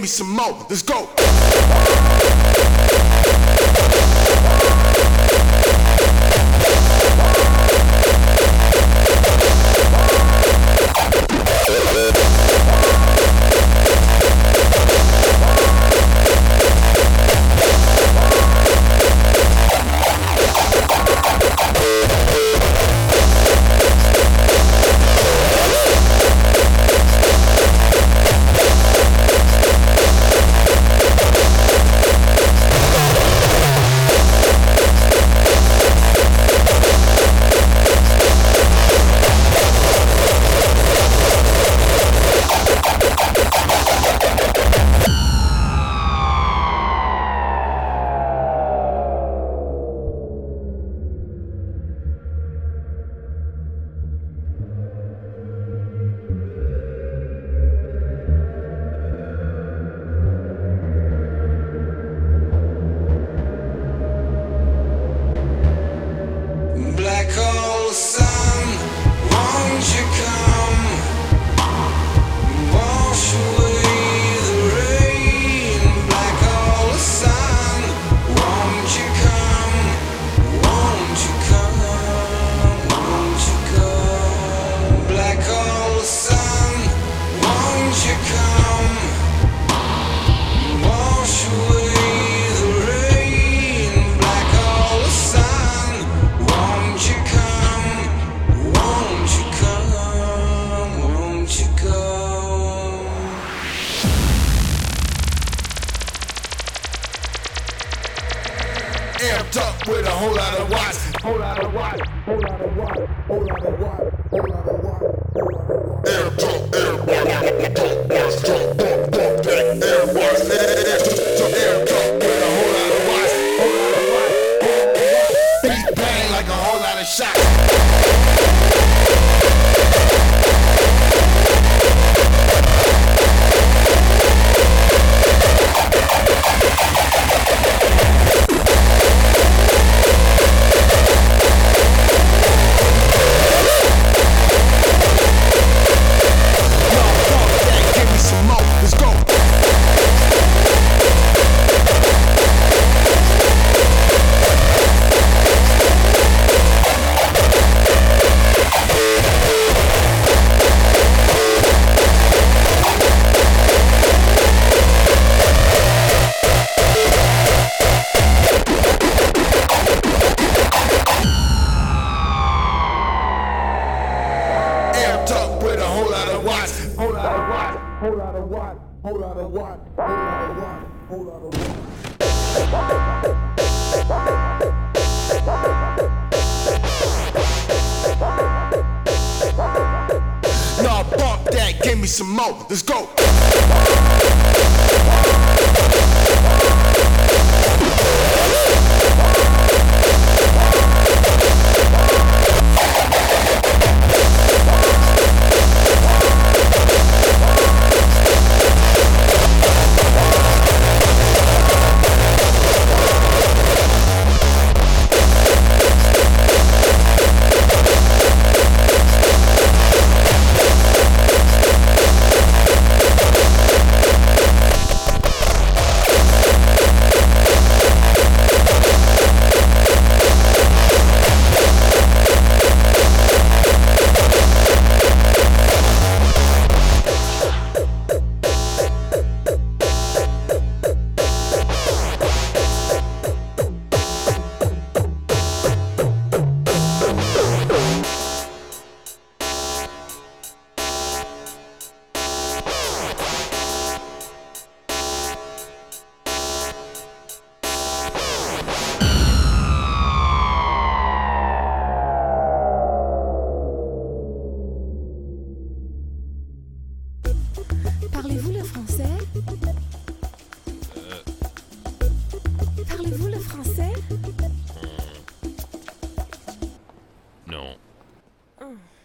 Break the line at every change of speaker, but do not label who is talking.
some more. Let's go. Amped up with a whole lot of watts. Whole lot of watts. Whole lot of watts. Whole lot of watts. Whole lot of watts. Amped up, amped up with a whole lot of watts. Whole lot of watts. Beat bang like a whole lot of shots. Up with a whole lot of watts, whole lot of watts, whole lot of watts, whole lot of watts, whole lot of watts, Nah, bump that, give me some more, let's go.
Parlez-vous le français? Parlez-vous le français?
Non.
Oh.